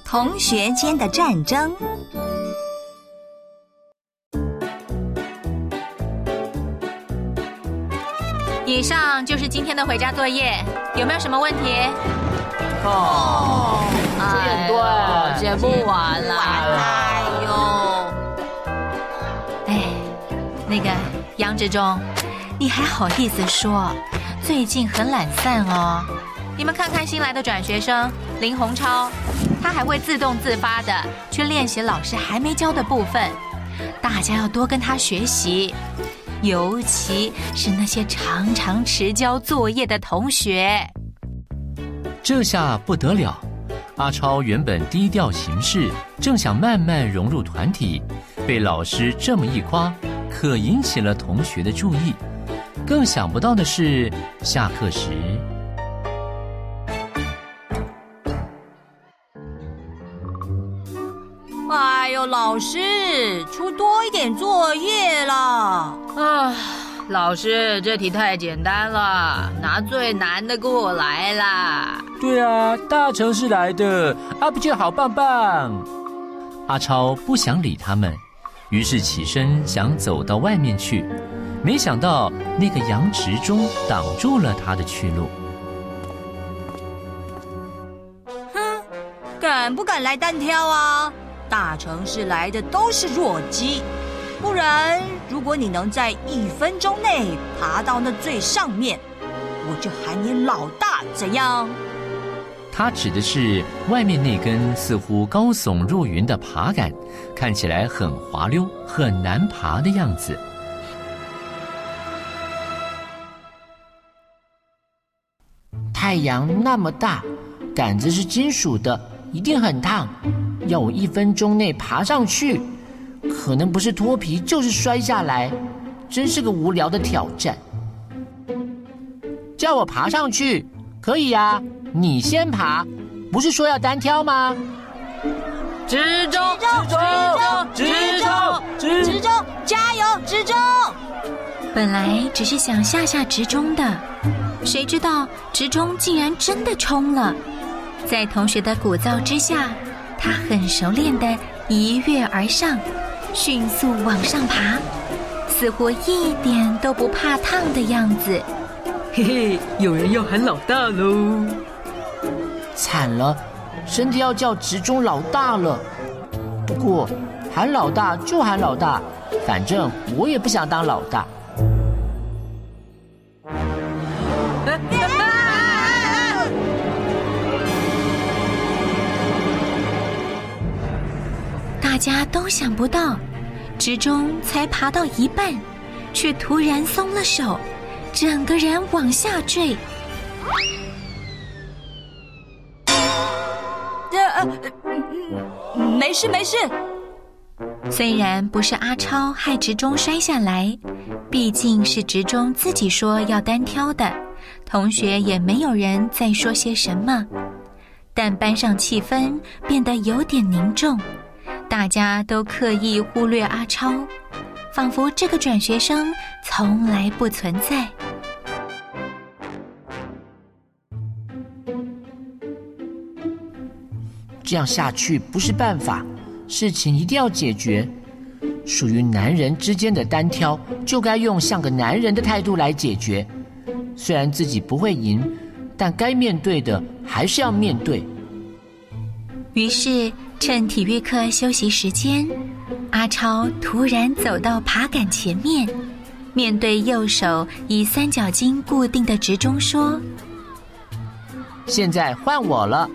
同学间的战争。 以上就是今天的回家作业，有没有什么问题？ 写不完了。 那个杨志忠，你还好意思说？最近很懒散哦。你们看看新来的转学生林宏超，他还会自动自发的去练习老师还没教的部分，大家要多跟他学习。尤其是那些常常迟交作业的同学。 这下不得了，阿超原本低调行事，正想慢慢融入团体，被老师这么一夸，可引起了同学的注意。更想不到的是，下课时， 哎呦，老师，出多一点作业啦！ 老师，这题太简单了，拿最难的过来啦。 对啊，大城市来的，阿不就好棒棒。阿超不想理他们，于是起身想走到外面去，没想到那个杨执中挡住了他的去路。 哼，敢不敢来单挑啊？大城市来的都是弱鸡，不然如果你能在1分钟内爬到那最上面，我就喊你老大，怎样？ 他指的是外面那根似乎高耸入云的爬杆，看起来很滑溜，很难爬的样子。 太阳那么大，杆子是金属的，一定很烫。要我1分钟内爬上去，可能不是脱皮就是摔下来，真是个无聊的挑战。叫我爬上去，可以啊，你先爬，不是说要单挑吗？ 执中， 加油，执中！ 本来只是想吓吓执中的，谁知道执中竟然真的冲了。在同学的鼓噪之下，他很熟练地一跃而上，迅速往上爬，似乎一点都不怕烫的样子。 嘿嘿，有人要喊老大喽！ 惨了，真的要叫执中老大了。不过喊老大就喊老大，反正我也不想当老大。 大家都想不到，执中才爬到一半，却突然松了手，整个人往下坠。 没事没事。 虽然不是阿超害执中摔下来，毕竟是执中自己说要单挑的，同学也没有人再说些什么，但班上气氛变得有点凝重，大家都刻意忽略阿超，仿佛这个转学生从来不存在。 这样下去不是办法，事情一定要解决。属于男人之间的单挑，就该用像个男人的态度来解决。虽然自己不会赢，但该面对的还是要面对。 于是趁体育课休息时间，阿超突然走到爬杆前面，面对右手以3角巾固定的执中说： 现在换我了。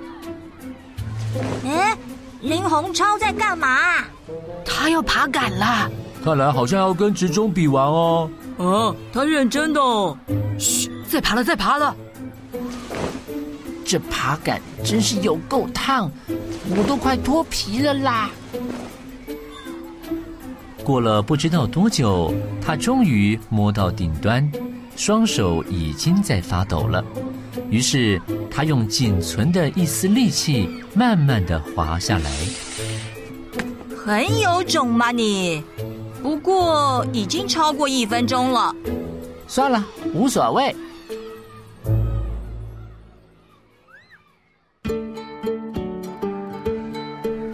林宏超在干嘛？ 他要爬杆了， 看来好像要跟执中比完哦。 他认真的哦。 嘘，再爬了。 这爬杆真是有够烫，我都快脱皮了啦。 过了不知道多久，他终于摸到顶端，双手已经在发抖了。于是他用仅存的一丝力气，慢慢地滑下来。 很有种嘛你，不过已经超过1分钟了。 算了，无所谓。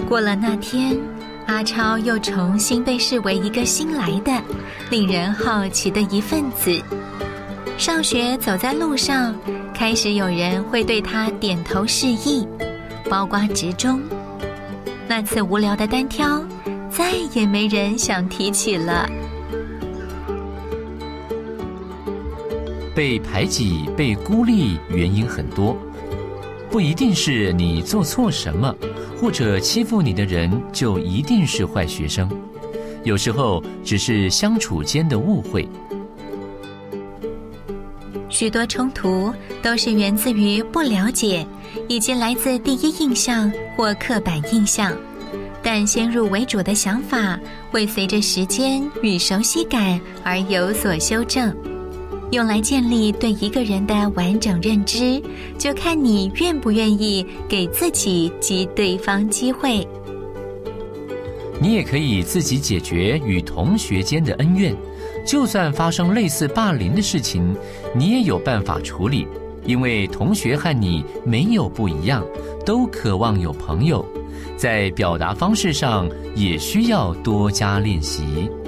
过了那天，阿超又重新被视为一个新来的、令人好奇的一份子。上学走在路上，开始有人会对他点头示意，包括职中。那次无聊的单挑，再也没人想提起了。 被排挤、被孤立，原因很多，不一定是你做错什么，或者欺负你的人就一定是坏学生。有时候只是相处间的误会。 许多冲突都是源自于不了解，以及来自第一印象或刻板印象。但先入为主的想法会随着时间与熟悉感而有所修正。用来建立对一个人的完整认知，就看你愿不愿意给自己及对方机会。 你也可以自己解决与同学间的恩怨，就算发生类似霸凌的事情，你也有办法处理，因为同学和你没有不一样，都渴望有朋友，在表达方式上也需要多加练习。